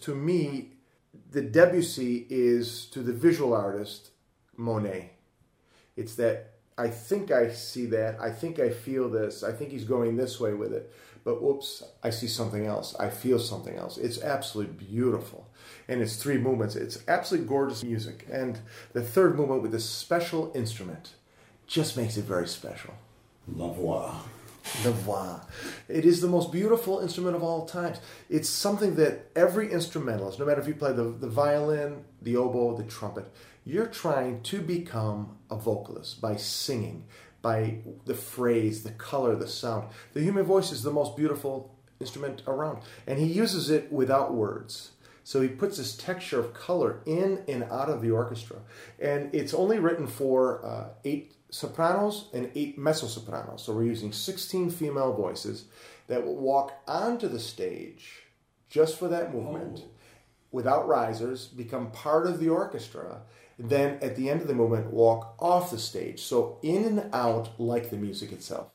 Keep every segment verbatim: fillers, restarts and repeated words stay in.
to me, the Debussy is, to the visual artist, Monet. It's that, I think I see that, I think I feel this, I think he's going this way with it, but whoops, I see something else, I feel something else. It's absolutely beautiful. And it's three movements. It's absolutely gorgeous music. And the third movement with this special instrument just makes it very special. La voix. La voix. It is the most beautiful instrument of all times. It's something that every instrumentalist, no matter if you play the, the violin, the oboe, the trumpet, you're trying to become a vocalist by singing, by the phrase, the color, the sound. The human voice is the most beautiful instrument around. And he uses it without words. So he puts this texture of color in and out of the orchestra. And it's only written for uh, eight sopranos and eight mezzo-sopranos. So we're using sixteen female voices that will walk onto the stage just for that movement, oh. without risers, become part of the orchestra, then at the end of the movement walk off the stage. So in and out like the music itself.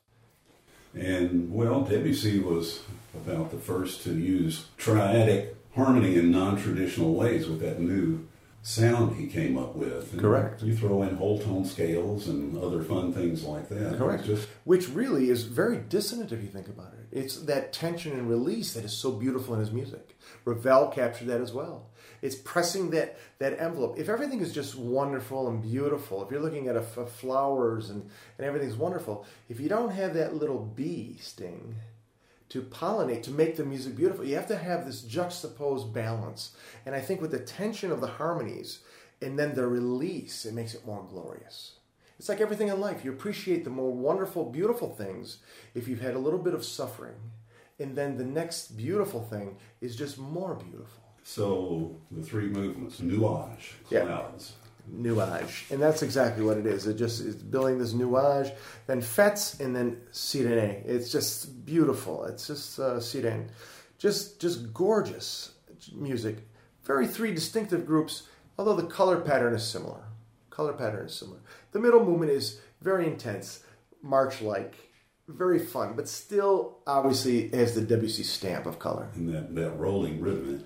And, well, Debussy was about the first to use triadic harmony in non-traditional ways with that new sound he came up with. And correct. You throw in whole tone scales and other fun things like that. Correct. Just... Which really is very dissonant if you think about it. It's that tension and release that is so beautiful in his music. Ravel captured that as well. It's pressing that, that envelope. If everything is just wonderful and beautiful, if you're looking at a, a flowers and, and everything's wonderful, if you don't have that little bee sting to pollinate, to make the music beautiful, you have to have this juxtaposed balance. And I think with the tension of the harmonies and then the release, it makes it more glorious. It's like everything in life. You appreciate the more wonderful, beautiful things if you've had a little bit of suffering. And then the next beautiful thing is just more beautiful. So the three movements, nuage, clouds. Yeah. Nuage. And that's exactly what it is. It just is building this nuage, then fêtes, and then sirene. It's just beautiful. It's just uh, sirene. Just, just gorgeous music. Very three distinctive groups, although the color pattern is similar. Color pattern is similar. The middle movement is very intense, march-like, very fun, but still obviously has the Debussy stamp of color. And that, that rolling rhythm.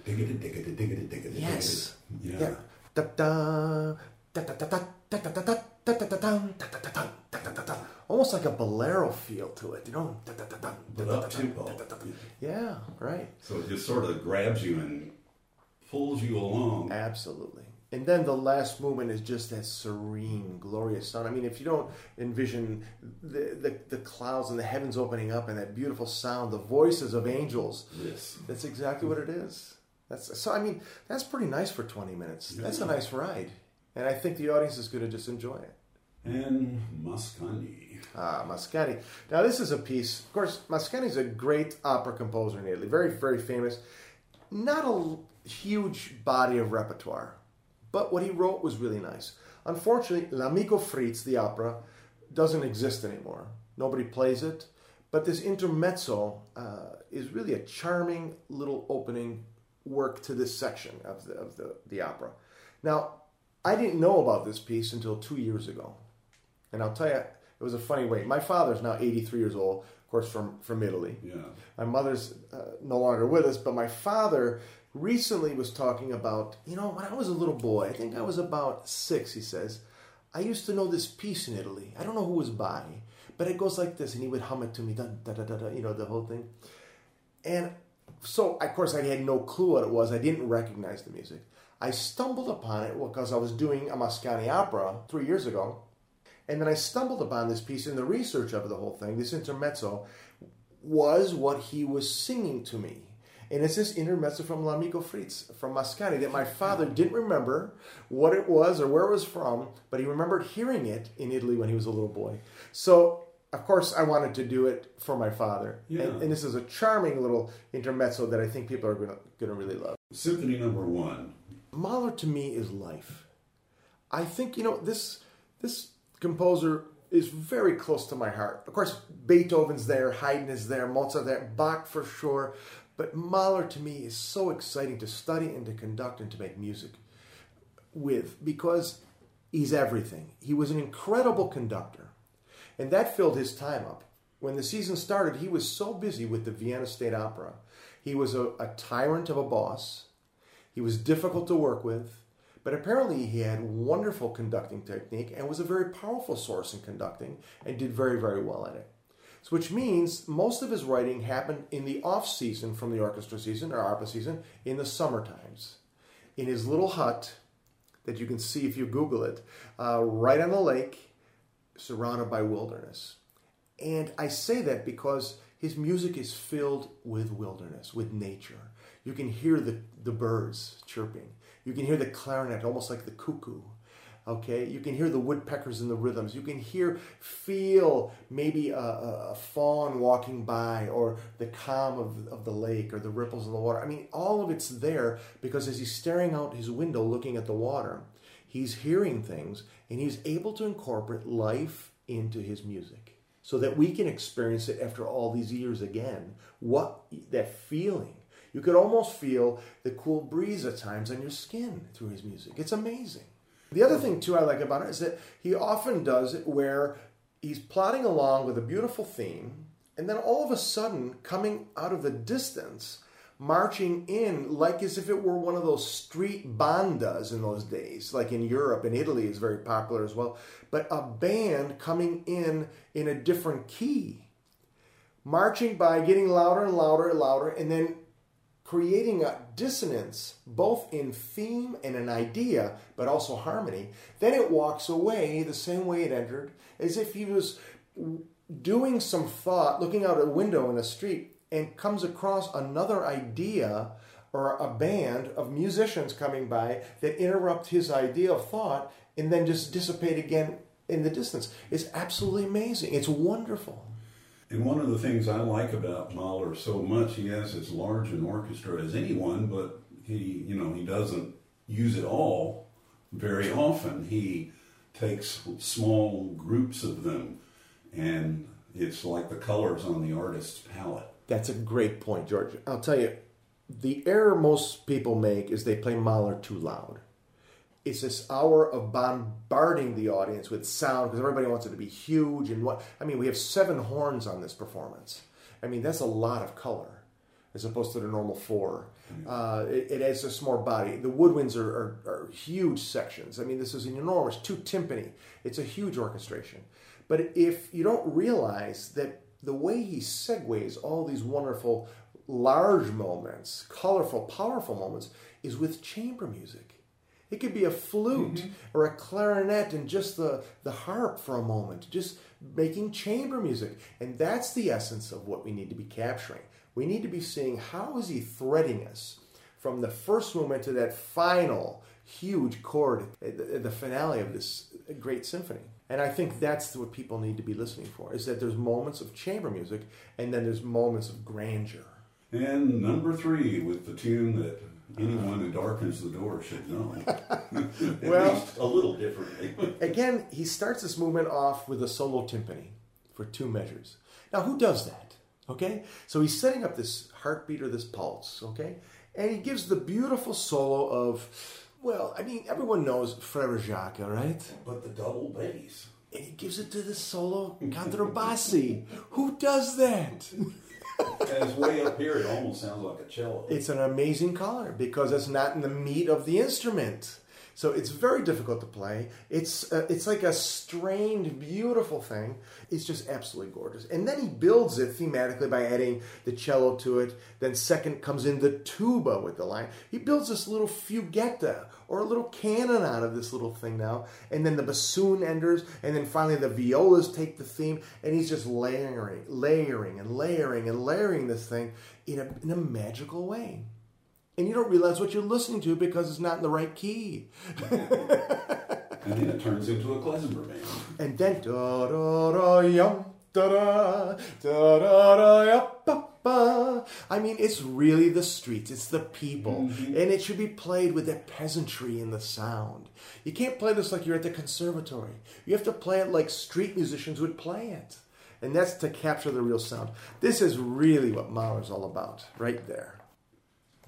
Yes. Yeah. yeah. Da da da da da da da da da da da da da. Almost like a bolero feel to it, you know. But up tempo. Yeah, right. So it just sort of grabs you and pulls you along. Absolutely. And then the last movement is just that serene, glorious sound. I mean, if you don't envision the, the, the clouds and the heavens opening up and that beautiful sound, the voices of angels, yes. That's exactly what it is. That's so. I mean, that's pretty nice for twenty minutes. That's a nice ride. And I think the audience is going to just enjoy it. And Mascagni. Ah, Mascagni. Now, this is a piece. Of course, Mascagni is a great opera composer in Italy. Very, very famous. Not a huge body of repertoire. But what he wrote was really nice. Unfortunately, L'Amico Fritz, the opera, doesn't exist anymore. Nobody plays it. But this intermezzo uh, is really a charming little opening work to this section of the, of the, the opera. Now, I didn't know about this piece until two years ago. And I'll tell you, it was a funny way. My father's now eighty-three years old, of course, from, from Italy. Yeah. My mother's uh, no longer with us, but my father recently was talking about, you know, when I was a little boy, I think I was about six, he says, I used to know this piece in Italy. I don't know who was by, but it goes like this, and he would hum it to me, da, da, da, da, da, you know, the whole thing. And so, of course, I had no clue what it was. I didn't recognize the music. I stumbled upon it because I was doing a Mascagni opera three years ago, and then I stumbled upon this piece, and the research of the whole thing, this intermezzo, was what he was singing to me. And it's this intermezzo from L'Amico Fritz, from Mascagni, that my father didn't remember what it was or where it was from, but he remembered hearing it in Italy when he was a little boy. So, of course, I wanted to do it for my father. Yeah. And, and this is a charming little intermezzo that I think people are going to really love. Symphony number one. Mahler, to me, is life. I think, you know, this this composer is very close to my heart. Of course, Beethoven's there, Haydn is there, Mozart there, Bach for sure. But Mahler, to me, is so exciting to study and to conduct and to make music with, because he's everything. He was an incredible conductor, and that filled his time up. When the season started, he was so busy with the Vienna State Opera. He was a, a tyrant of a boss. He was difficult to work with, but apparently he had wonderful conducting technique and was a very powerful source in conducting and did very, very well at it. So which means most of his writing happened in the off-season from the orchestra season or opera season in the summer times. In his little hut that you can see if you Google it, uh, right on the lake, surrounded by wilderness. And I say that because his music is filled with wilderness, with nature. You can hear the, the birds chirping. You can hear the clarinet, almost like the cuckoo. Okay, you can hear the woodpeckers in the rhythms. You can hear, feel maybe a, a fawn walking by, or the calm of, of the lake, or the ripples in the water. I mean, all of it's there because as he's staring out his window looking at the water, he's hearing things, and he's able to incorporate life into his music so that we can experience it after all these years again. What that feeling. You could almost feel the cool breeze at times on your skin through his music. It's amazing. The other thing, too, I like about it is that he often does it where he's plodding along with a beautiful theme, and then all of a sudden, coming out of the distance, marching in like as if it were one of those street bandas in those days, like in Europe and Italy is very popular as well, but a band coming in in a different key, marching by, getting louder and louder and louder, and then creating a dissonance, both in theme and an idea, but also harmony. Then it walks away the same way it entered, as if he was doing some thought, looking out a window in a street, and comes across another idea or a band of musicians coming by that interrupt his idea of thought and then just dissipate again in the distance. It's absolutely amazing. It's wonderful. And one of the things I like about Mahler so much, he has as large an orchestra as anyone, but he, you know, he doesn't use it all very often. He takes small groups of them, and it's like the colors on the artist's palette. That's a great point, George. I'll tell you, the error most people make is they play Mahler too loud. It's this hour of bombarding the audience with sound because everybody wants it to be huge. And what I mean, we have seven horns on this performance. I mean, that's a lot of color as opposed to the normal four. Uh, it, it adds just more body. The woodwinds are, are, are huge sections. I mean, this is an enormous, two timpani. It's a huge orchestration. But if you don't realize that the way he segues all these wonderful, large moments, colorful, powerful moments, is with chamber music. It could be a flute mm-hmm. or a clarinet and just the, the harp for a moment, just making chamber music. And that's the essence of what we need to be capturing. We need to be seeing how is he threading us from the first movement to that final huge chord at the, at the finale of this great symphony. And I think that's what people need to be listening for, is that there's moments of chamber music and then there's moments of grandeur. And number three, with the tune that anyone who darkens the door should know. At well, least a little differently. Again, he starts this movement off with a solo timpani for two measures. Now, who does that? Okay? So he's setting up this heartbeat or this pulse, okay? And he gives the beautiful solo of, well, I mean, everyone knows Frère Jacques, all right? But the double bass. And he gives it to the solo contrabassi. Who does that? And it's way up here, it almost sounds like a cello. It's an amazing color because it's not in the meat of the instrument. So it's very difficult to play. It's uh, it's like a strained, beautiful thing. It's just absolutely gorgeous. And then he builds it thematically by adding the cello to it. Then second comes in the tuba with the line. He builds this little fugetta or a little canon out of this little thing now. And then the bassoon enters. And then finally the violas take the theme. And he's just layering, layering, and layering, and layering this thing in a, in a magical way. And you don't realize what you're listening to because it's not in the right key. And then it turns into a klezmer band. And then da da da yum da da da da da ya ba ba. I mean, it's really the streets. It's the people, mm-hmm. and it should be played with that peasantry in the sound. You can't play this like you're at the conservatory. You have to play it like street musicians would play it, and that's to capture the real sound. This is really what Mahler's all about, right there.